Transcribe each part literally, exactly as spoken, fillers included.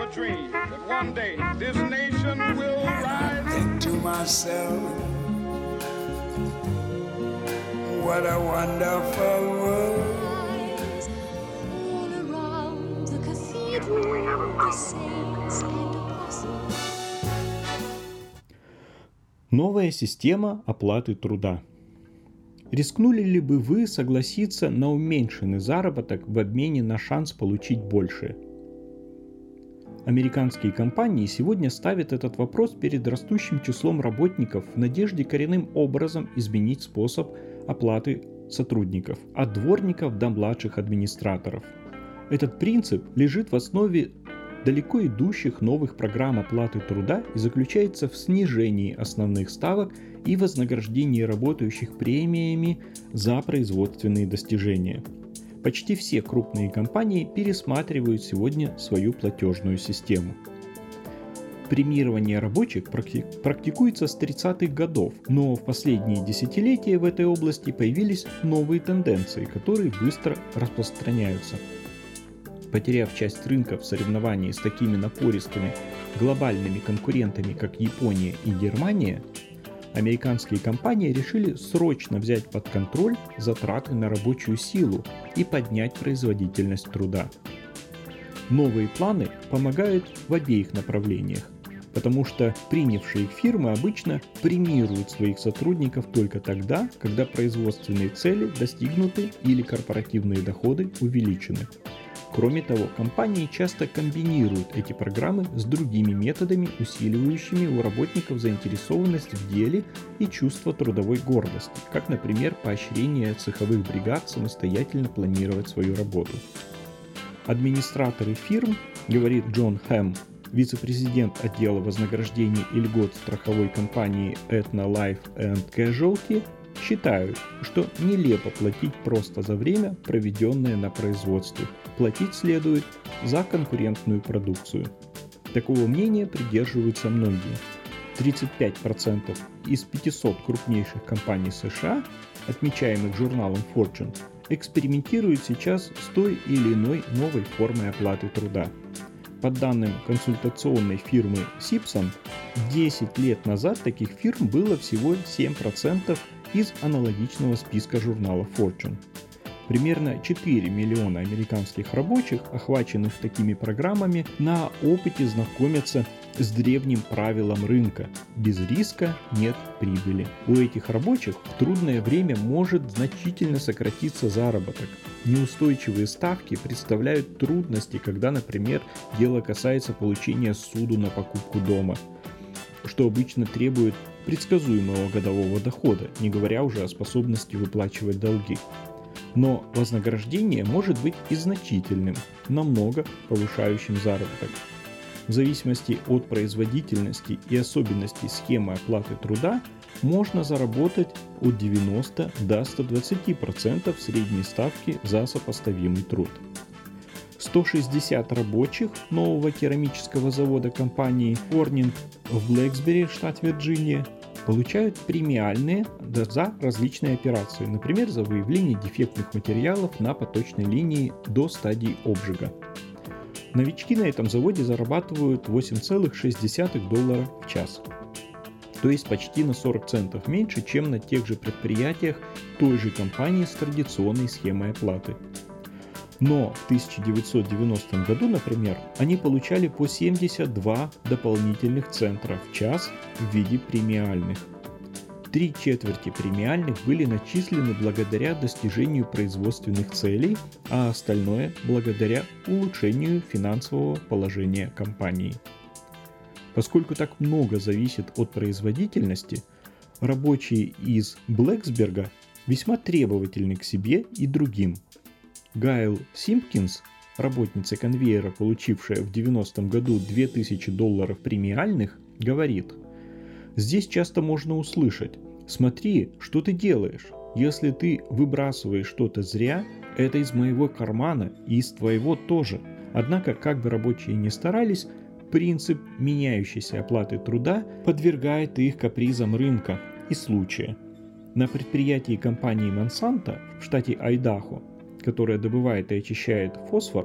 a dream that one day this nation will rise. I think to myself, what a wonderful world. All around the cathedral, the saints and apostles. Новая система оплаты труда. Рискнули ли бы вы согласиться на уменьшенный заработок в обмене на шанс получить больше? Американские компании сегодня ставят этот вопрос перед растущим числом работников в надежде коренным образом изменить способ оплаты сотрудников, от дворников до младших администраторов. Этот принцип лежит в основе далеко идущих новых программ оплаты труда и заключается в снижении основных ставок и вознаграждении работающих премиями за производственные достижения. Почти все крупные компании пересматривают сегодня свою платежную систему. Премирование рабочих практикуется с тридцатых годов, но в последние десятилетия в этой области появились новые тенденции, которые быстро распространяются. Потеряв часть рынка в соревновании с такими напористыми глобальными конкурентами, как Япония и Германия, американские компании решили срочно взять под контроль затраты на рабочую силу и поднять производительность труда. Новые планы помогают в обеих направлениях, потому что принявшие их фирмы обычно премируют своих сотрудников только тогда, когда производственные цели достигнуты или корпоративные доходы увеличены. Кроме того, компании часто комбинируют эти программы с другими методами, усиливающими у работников заинтересованность в деле и чувство трудовой гордости, как, например, поощрение цеховых бригад самостоятельно планировать свою работу. Администраторы фирм, говорит Джон Хэм, вице-президент отдела вознаграждений и льгот страховой компании Aetna Life and Casualty, считают, что нелепо платить просто за время, проведенное на производстве. Платить следует за конкурентную продукцию. Такого мнения придерживаются многие. тридцать пять процентов из пятисот крупнейших компаний США, отмечаемых журналом Fortune, экспериментируют сейчас с той или иной новой формой оплаты труда. По данным консультационной фирмы Сипсон, десять лет назад таких фирм было всего семь процентов из аналогичного списка журнала Fortune. Примерно четыре миллиона американских рабочих, охваченных такими программами, на опыте знакомятся с древним правилом рынка – без риска нет прибыли. У этих рабочих в трудное время может значительно сократиться заработок. Неустойчивые ставки представляют трудности, когда, например, дело касается получения суду на покупку дома, что обычно требует предсказуемого годового дохода, не говоря уже о способности выплачивать долги. Но вознаграждение может быть и значительным, намного повышающим заработок. В зависимости от производительности и особенностей схемы оплаты труда можно заработать от девяноста до ста двадцати процентов средней ставки за сопоставимый труд. сто шестьдесят рабочих нового керамического завода компании Corning в Блэксбери, штат Вирджиния, получают премиальные за различные операции, например, за выявление дефектных материалов на поточной линии до стадии обжига. Новички на этом заводе зарабатывают восемь целых шесть десятых доллара в час, то есть почти на сорок центов меньше, чем на тех же предприятиях той же компании с традиционной схемой оплаты. Но в тысяча девятьсот девяностом году, например, они получали по семьдесят два дополнительных цента в час в виде премиальных. Три четверти премиальных были начислены благодаря достижению производственных целей, а остальное благодаря улучшению финансового положения компании. Поскольку так много зависит от производительности, рабочие из Блэксберга весьма требовательны к себе и другим. Гайл Симпкинс, работница конвейера, получившая в девяностом году две тысячи долларов премиальных, говорит: «Здесь часто можно услышать: смотри, что ты делаешь. Если ты выбрасываешь что-то зря, это из моего кармана и из твоего тоже». Однако, как бы рабочие ни старались, принцип меняющейся оплаты труда подвергает их капризам рынка и случая. На предприятии компании Monsanto в штате Айдахо, которая добывает и очищает фосфор,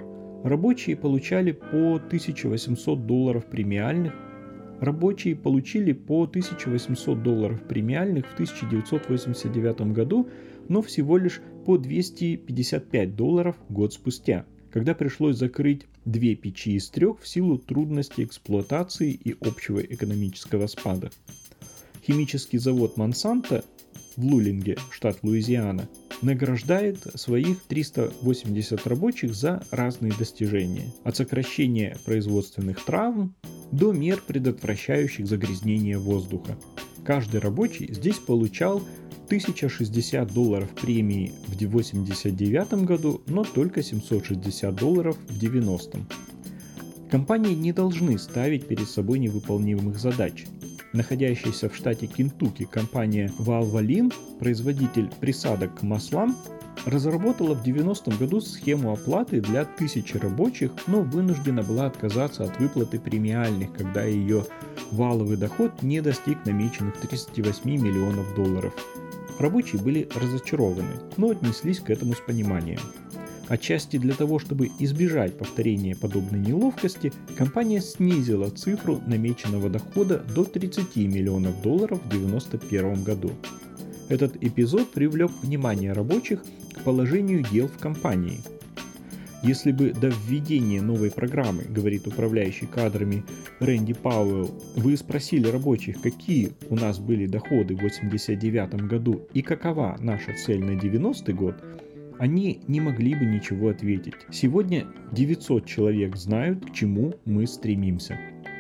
Рабочие получали по тысяча восемьсот долларов премиальных. Рабочие получили по тысяча восемьсот долларов премиальных в тысяча девятьсот восемьдесят девятом году, но всего лишь по двести пятьдесят пять долларов год спустя, когда пришлось закрыть две печи из трех в силу трудностей эксплуатации и общего экономического спада. Химический завод Монсанто в Лулинге, штат Луизиана, награждает своих триста восемьдесят рабочих за разные достижения, от сокращения производственных травм до мер, предотвращающих загрязнение воздуха. Каждый рабочий здесь получал тысяча шестьдесят долларов премии в восемьдесят девятом году, но только семьсот шестьдесят долларов в девяностом. Компании не должны ставить перед собой невыполнимых задач. Находящаяся в штате Кентукки компания Valvoline, производитель присадок к маслам, разработала в девяностом году схему оплаты для тысячи рабочих, но вынуждена была отказаться от выплаты премиальных, когда ее валовый доход не достиг намеченных тридцати восьми миллионов долларов. Рабочие были разочарованы, но отнеслись к этому с пониманием. Отчасти для того, чтобы избежать повторения подобной неловкости, компания снизила цифру намеченного дохода до тридцати миллионов долларов в девяносто первом году. Этот эпизод привлек внимание рабочих к положению дел в компании. Если бы до введения новой программы, говорит управляющий кадрами Рэнди Пауэлл, вы спросили рабочих, какие у нас были доходы в восемьдесят девятом году и какова наша цель на девяностый год, они не могли бы ничего ответить. Сегодня девятьсот человек знают, к чему мы стремимся.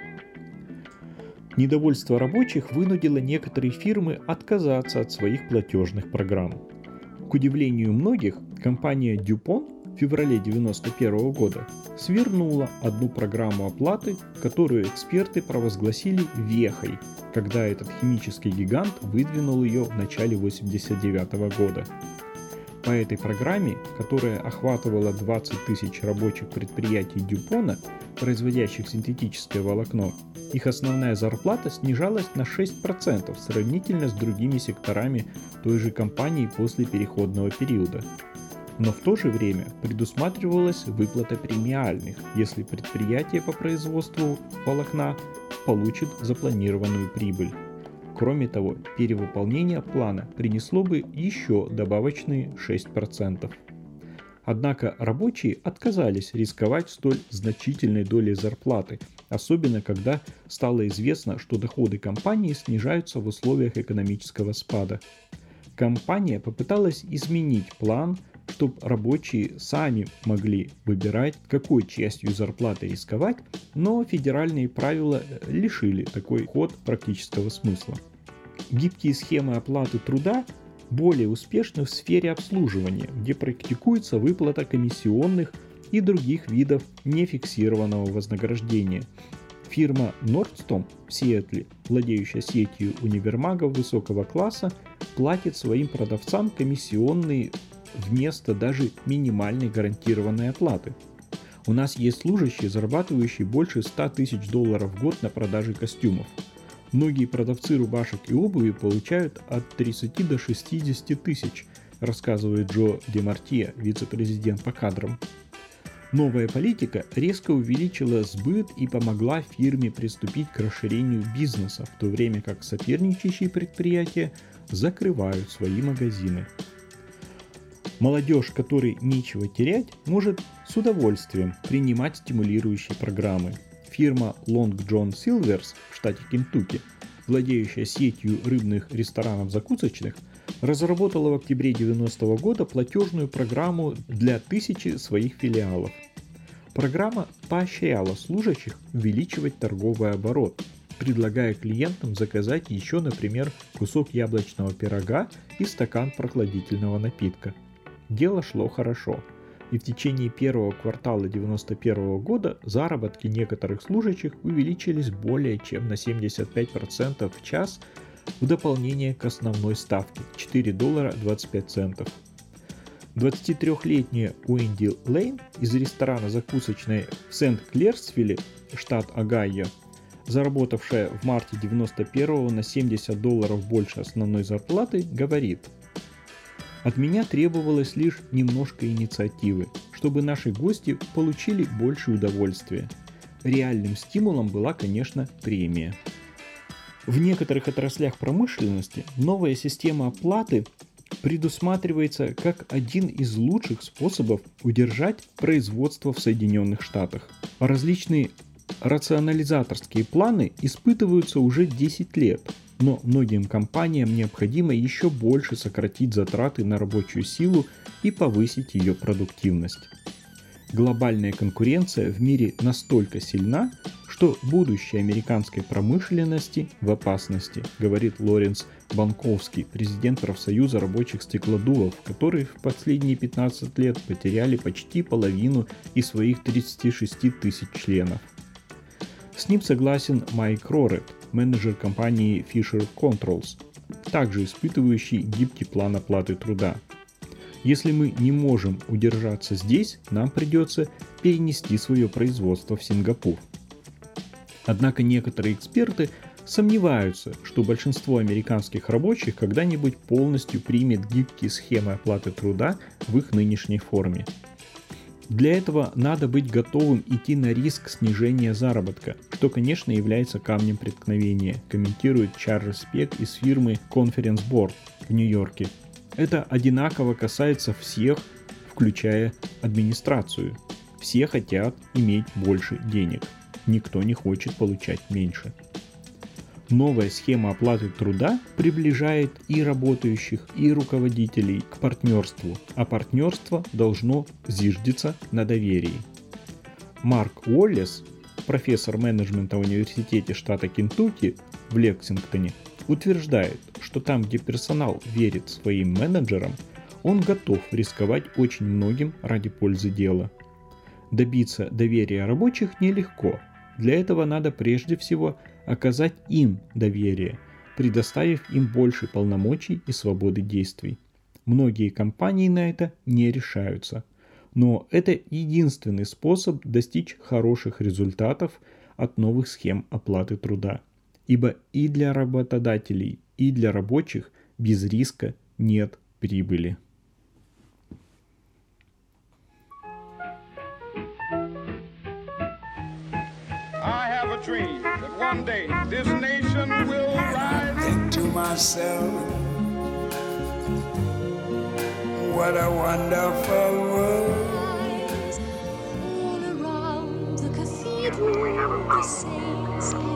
Недовольство рабочих вынудило некоторые фирмы отказаться от своих платежных программ. К удивлению многих, компания DuPont в феврале девяносто первого года свернула одну программу оплаты, которую эксперты провозгласили вехой, когда этот химический гигант выдвинул ее в начале восемьдесят девятого года. По этой программе, которая охватывала двадцать тысяч рабочих предприятий Дюпона, производящих синтетическое волокно, их основная зарплата снижалась на шесть процентов сравнительно с другими секторами той же компании после переходного периода. Но в то же время предусматривалась выплата премиальных, если предприятие по производству волокна получит запланированную прибыль. Кроме того, перевыполнение плана принесло бы еще добавочные шесть процентов. Однако рабочие отказались рисковать столь значительной долей зарплаты, особенно когда стало известно, что доходы компании снижаются в условиях экономического спада. Компания попыталась изменить план, чтобы рабочие сами могли выбирать, какой частью зарплаты рисковать, но федеральные правила лишили такой ход практического смысла. Гибкие схемы оплаты труда более успешны в сфере обслуживания, где практикуется выплата комиссионных и других видов нефиксированного вознаграждения. Фирма Nordstrom в Сиэтле, владеющая сетью универмагов высокого класса, платит своим продавцам комиссионные вместо даже минимальной гарантированной оплаты. У нас есть служащие, зарабатывающие больше ста тысяч долларов в год на продаже костюмов. Многие продавцы рубашек и обуви получают от тридцати до шестидесяти тысяч, рассказывает Джо Демартье, вице-президент по кадрам. Новая политика резко увеличила сбыт и помогла фирме приступить к расширению бизнеса, в то время как соперничающие предприятия закрывают свои магазины. Молодежь, которой нечего терять, может с удовольствием принимать стимулирующие программы. Фирма Long John Silver's в штате Кентукки, владеющая сетью рыбных ресторанов-закусочных, разработала в октябре девяностого года платежную программу для тысячи своих филиалов. Программа поощряла служащих увеличивать торговый оборот, предлагая клиентам заказать еще, например, кусок яблочного пирога и стакан прохладительного напитка. Дело шло хорошо, и в течение первого квартала девяносто первого года заработки некоторых служащих увеличились более чем на семьдесят пять процентов в час в дополнение к основной ставке четыре доллара двадцать пять центов. двадцатитрёхлетняя Уэнди Лейн из ресторана закусочной в Сент-Клерсвилле, штат Огайо, заработавшая в марте девяносто первого на семьдесят долларов больше основной зарплаты, говорит: От меня требовалось лишь немножко инициативы, чтобы наши гости получили больше удовольствия. Реальным стимулом была, конечно, премия. В некоторых отраслях промышленности новая система оплаты предусматривается как один из лучших способов удержать производство в Соединенных Штатах. Различные рационализаторские планы испытываются уже десять лет, но многим компаниям необходимо еще больше сократить затраты на рабочую силу и повысить ее продуктивность. Глобальная конкуренция в мире настолько сильна, что будущее американской промышленности в опасности, говорит Лоренс Банковский, президент профсоюза рабочих стеклодувов, которые в последние пятнадцать лет потеряли почти половину из своих тридцати шести тысяч членов. С ним согласен Майк Рорет, менеджер компании Fisher Controls, также испытывающий гибкий план оплаты труда. Если мы не можем удержаться здесь, нам придется перенести свое производство в Сингапур. Однако некоторые эксперты сомневаются, что большинство американских рабочих когда-нибудь полностью примет гибкие схемы оплаты труда в их нынешней форме. Для этого надо быть готовым идти на риск снижения заработка, что, конечно, является камнем преткновения, комментирует Чарльз Пек из фирмы Conference Board в Нью-Йорке. Это одинаково касается всех, включая администрацию. Все хотят иметь больше денег. Никто не хочет получать меньше. Новая схема оплаты труда приближает и работающих, и руководителей к партнерству, а партнерство должно зиждиться на доверии. Марк Уоллес, профессор менеджмента в университете штата Кентукки в Лексингтоне, утверждает, что там, где персонал верит своим менеджерам, он готов рисковать очень многим ради пользы дела. Добиться доверия рабочих нелегко. Для этого надо прежде всего оказать им доверие, предоставив им больше полномочий и свободы действий. Многие компании на это не решаются. Но это единственный способ достичь хороших результатов от новых схем оплаты труда. Ибо и для работодателей, и для рабочих без риска нет прибыли. I have a dream that one day this nation will rise. Think to myself, what a wonderful world. All around the cathedral, the saints